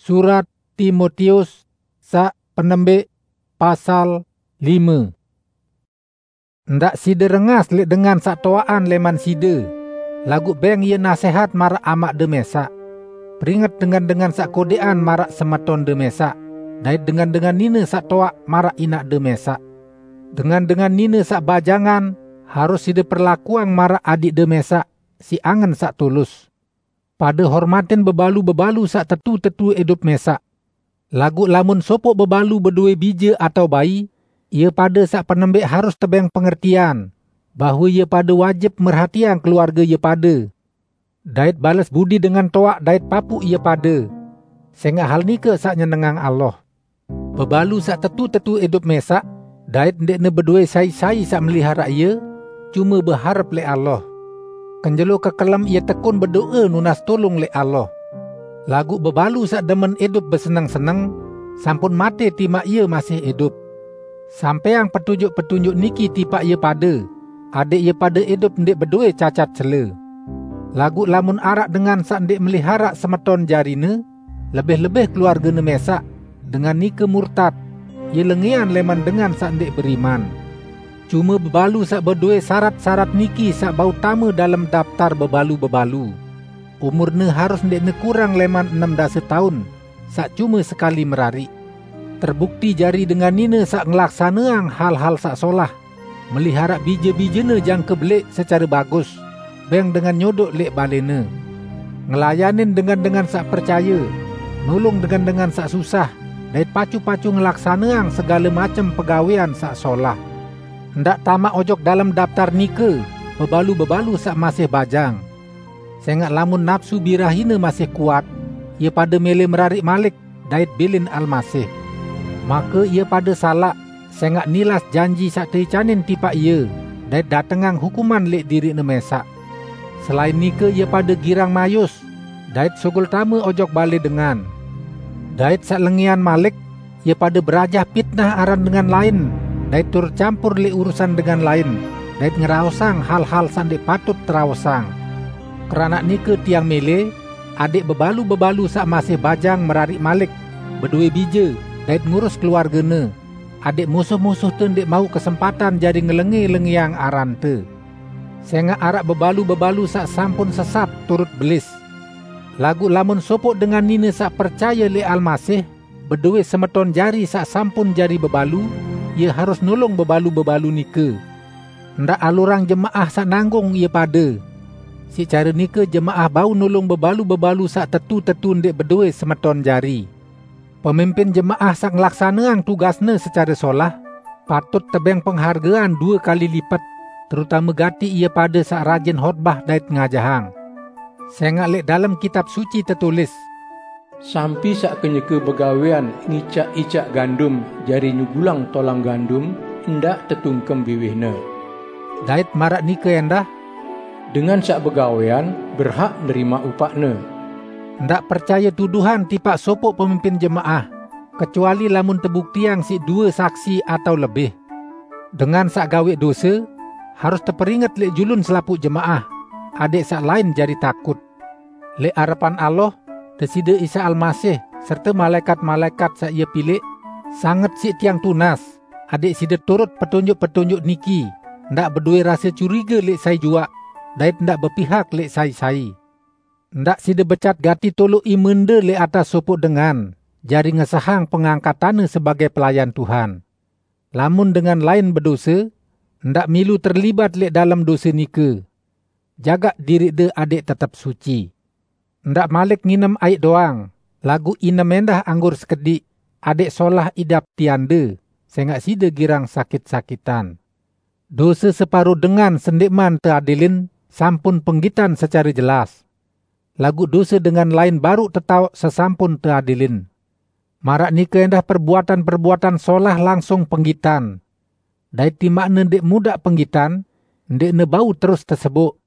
Surat Timotius sak penembik pasal 5. Ndak sida rengas lek dengan sak toaan leman sida. Lagu beng ye nasihat marak amak de mesak. Peringat dengan sak kodean marak sematon de mesak. Dait dengan nina sak toak marak inak de mesak. Dengan nina sak bajangan harus sida perlakuang marak adik de mesak. Si angen sak tulus. Pada hormatin bebalu-bebalu sak tetu-tetu hidup mesak. Lagu lamun sopok bebalu berdua bija atau bayi, ia pada sak penembik harus tebeng pengertian bahawa ia pada wajib merhatian keluarga ia pada. Dait balas budi dengan toak dait papu ia pada. Sehingga hal ni ke sak nyenengang Allah. Bebalu sak tetu-tetu hidup mesak, dait ndekne berdua sai-sai sak melihara ia, cuma berharap le Allah. Kenjelo kekelam ia tekun berdoa nunas tolong le Allah. Lagu bebalu sak demen hidup bersenang-senang, sampun mati timak ia masih hidup. Sampai yang petunjuk-petunjuk niki tipak ia pada, adik ia pada hidup ndik berdua cacat cela. Lagu lamun arak dengan sak ndik melihara semeton jarine, lebih-lebih keluarga ne mesak, dengan ni murtad, ia lengian leman dengan sak ndik beriman. Cuma bebalu sak berdua syarat-syarat niki sak bau tama dalam daftar bebalu-bebalu. Umurnya harus ndekne kurang leman 16 tahun, sak cuma sekali merari. Terbukti jari dengan nina sak ngelaksaneang hal-hal sak solah. Melihara bija-bijene jang kebelik secara bagus, beng dengan nyodok lek balene. Ngelayanin dengan sak percaya, nolong dengan sak susah, dan pacu-pacu ngelaksaneang segala macam pegawaian sak solah. Ndak tamak ojok dalam daftar nika, bebalu-bebalu sak masih bajang. Sehingga lamun nafsu birahina masih kuat, ia pada mele merarik malik, dait bilin al-masih. Maka ia pada salak, sehingga nilas janji sak tericanin tipak ia, dait datengang hukuman lek diri ne mesak. Selain nika ia pada girang mayus, dait sogol tama ojok balik dengan. Dait sak lengian malik, ia pada berajah fitnah aran dengan lain, dait tur campur lek urusan dengan lain, dait ngeraosang hal-hal sandik patut teraosang. Kerana nika tiang mele, adik bebalu-bebalu sak masih bajang merarik malik, berdua bija, dait ngurus keluarga ne. Adik musuh-musuh tu ndik mau kesempatan jadi ngelengi-lengiang aran te. Sehingga arak bebalu-bebalu sak sampun sesat turut belis. Lagu lamun sopok dengan nina sak percaya le al-masih, berdua semeton jari sak sampun jari bebalu, ia harus nolong bebalu-bebalu nika. Ndak alurang jemaah sak nanggung ia pada. Si cara nika jemaah bau nolong bebalu-bebalu sak tetu-tetu ndik berdua semeton jari. Pemimpin jemaah sak ngelaksaneang tugasnya secara solah, patut tebeng penghargaan 2 kali lipat, terutama gati ia pada sak rajin khotbah dait ngajahang. Sehingga lek dalam kitab suci tertulis, sampi sak kenyeke begawean ngicak-icak gandum jari nyugulang tolang gandum, ndak tetungkem biwihna. Dait marak nika endah, dengan sak begawean berhak nerima upahna. Ndak percaya tuduhan tipak sopok pemimpin jemaah, kecuali lamun terbuktiang si 2 saksi atau lebih. Dengan sak gawe dosa, harus terperingat lek julun selaput jemaah, adik sak lain jadi takut. Lek harapan Allah, Desida Isa Al-Masih serta malaikat-malaikat sak ia pilih, sangat si tiang tunas, adik sida turut petunjuk-petunjuk niki, ndak berdua rasa curiga lek saya jua, dait ndak berpihak lek saya. Ndak sida becat gati tolok imende le atas sopok dengan jari ngesahang pengangkatannya sebagai pelayan Tuhan. Lamun dengan lain berdosa, ndak milu terlibat le dalam dosa nika. Jaga diri de adik tetap suci. Ndak malik nginem air doang, lagu inem endah anggur sekedik, adik solah idap tianda, sehingga sida girang sakit-sakitan. Dosa separuh dengan sendikman teradilin, sampun penggitan secara jelas. Lagu dosa dengan lain baru tetau sesampun teradilin. Marak nika endah perbuatan-perbuatan solah langsung penggitan. Dait timakna ndek mudak penggitan, ndek ne bau terus tersebut.